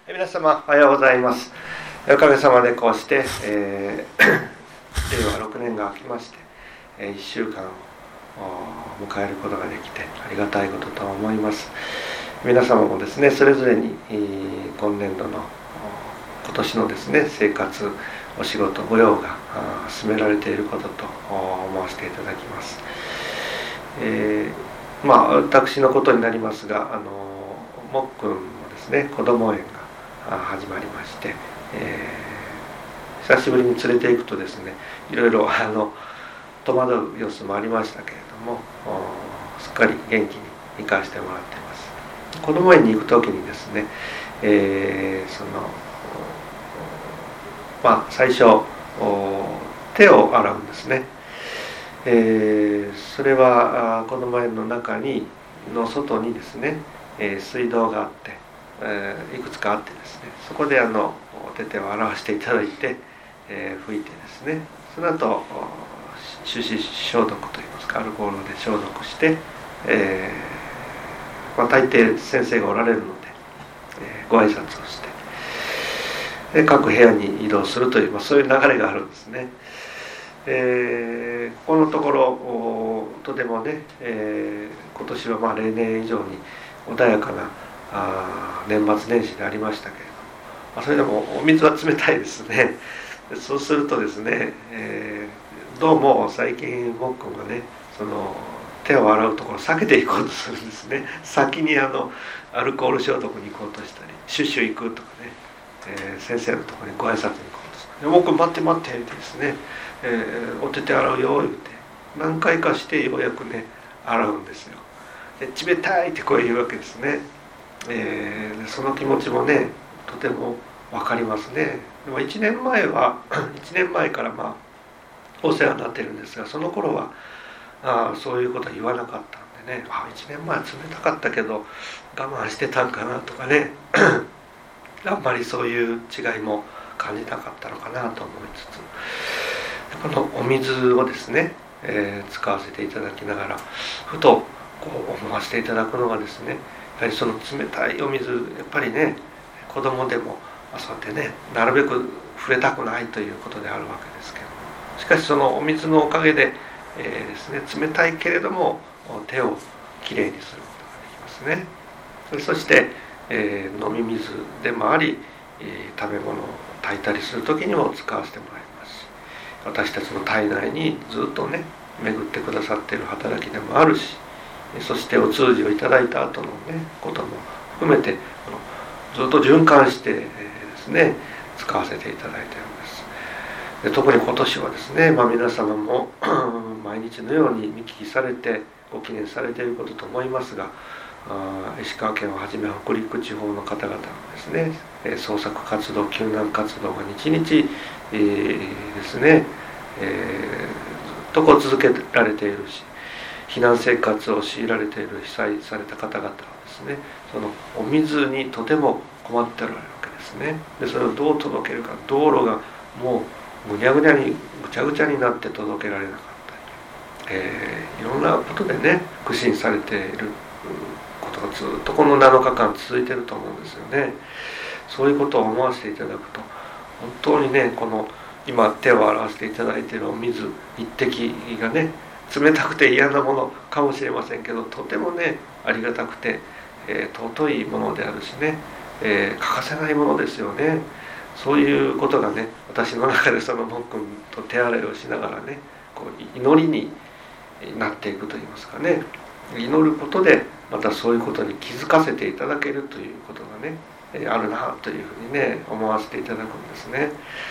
皆様おはようございます。おかげさまでこうして、令和6年が明けまして、1週間を迎えることができてありがたいことと思います。皆様もですね、それぞれに今年度の今年のですね、生活、お仕事、御用が進められていることと思わせていただきます。私のことになりますが、もっくんのですね、子ども園が始まりまして、久しぶりに連れて行くとですね、いろいろ戸惑う様子もありましたけれども、すっかり元気に行かせてもらっています。子ども園に行く時にですね、最初手を洗うんですね。それは子ども園の中の外にですね、水道があって、いくつかあってですね、そこで手を洗わせていただいて、拭いてですね、その後手指消毒といいますか、アルコールで消毒して、大抵先生がおられるので、ご挨拶をしてで各部屋に移動するという、そういう流れがあるんですね。このところとてもね、今年は例年以上に穏やかな年末年始でありましたけれども、それでもお水は冷たいですね。そうするとですね、どうも最近もっくんがね、手を洗うところを避けていこうとするんですね。先にアルコール消毒に行こうとしたり、シュッシュ行くとかね、先生のところにご挨拶に行こうとする。もっくん待って待ってってですね、お手洗うよ言って何回かしてようやくね洗うんですよ。で冷たいって声言うわけですね。その気持ちもねとても分かりますね。でも1年前からお世話になってるんですが、その頃はそういうことは言わなかったんでね、1年前は冷たかったけど我慢してたんかなとかねあんまりそういう違いも感じなかったのかなと思いつつ、このお水をですね、使わせていただきながらふと思わせていただくのがですね、やはりその冷たいお水、やっぱりね子供でもそうやってねなるべく触れたくないということであるわけですけども、しかしそのお水のおかげで、ですね、冷たいけれども手をきれいにすることができますね。そして、飲み水でもあり、食べ物を炊いたりする時にも使わせてもらいますし、私たちの体内にずっとね巡ってくださっている働きでもあるし、そしてお通じをいただいた後のねことも含めてずっと循環してですね使わせていただいているんです。で特に今年はですね、皆様も毎日のように見聞きされてご記念されていることと思いますが、石川県をはじめ北陸地方の方々のですね捜索活動、救難活動が日々ですね、ずっと続けられているし、避難生活を強いられている被災された方々はですね、そのお水にとても困っておられるわけですね。でそれをどう届けるか、道路がもうぐちゃぐちゃになって届けられなかったり、いろんなことでね苦心されていることがずっとこの7日間続いていると思うんですよね。そういうことを思わせていただくと、本当にねこの今手を洗わせていただいているお水一滴がね、冷たくて嫌なものかもしれませんけど、とてもねありがたくて、尊いものであるしね、欠かせないものですよね。そういうことがね、私の中でもっくんと手洗いをしながらね祈りになっていくといいますかね、祈ることでまたそういうことに気づかせていただけるということがねあるなというふうにね思わせていただくんですね。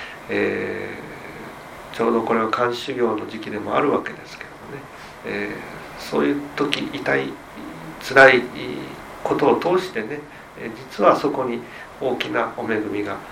ちょうどこれは漢修行の時期でもあるわけですけどもね、そういう時痛い辛いことを通してね、実はそこに大きなお恵みが、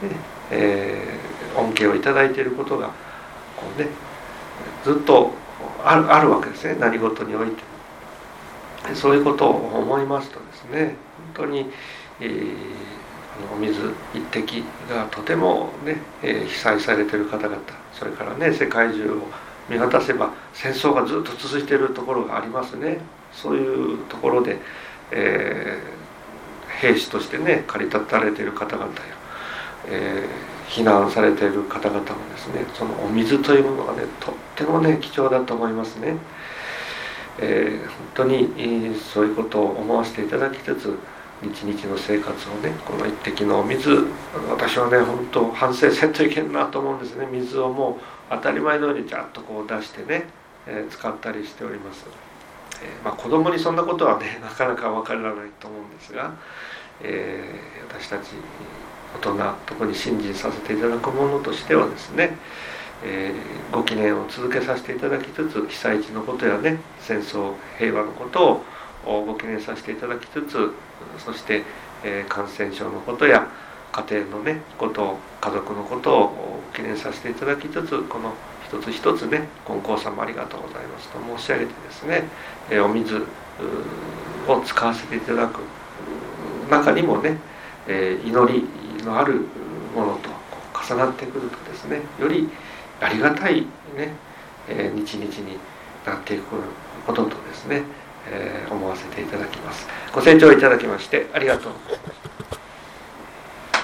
恩恵をいただいていることがずっとあるわけですね、何事においても。そういうことを思いますとですね、本当に、お水一滴がとてもね、被災されている方々、それからね世界中を見渡せば戦争がずっと続いているところがありますね。そういうところで、 兵士としてね駆り立たれている方々や、避難されている方々もですね、そのお水というものがねとってもね貴重だと思いますね。本当にそういうことを思わせていただきつつ、日々の生活をね、この一滴のお水、私はね本当反省せんといけんなと思うんですね。水をもう当たり前のようにジャッとこう出してね、使ったりしております。子供にそんなことはねなかなか分からないと思うんですが、私たち大人、特に信心させていただくものとしてはですね、ご記念を続けさせていただきつつ、被災地のことやね、戦争平和のことをご記念させていただきつつ、そして、感染症のことや家庭のねことを、家族のことをご記念させていただきつつ、この一つ一つね、金光様ありがとうございますと申し上げてですね、お水を使わせていただく中にもね、祈りのあるものと重なってくるとですね、よりありがたいね、日々になっていくこととですね、思わせていただきます。ご清聴いただきましてありがとうございます。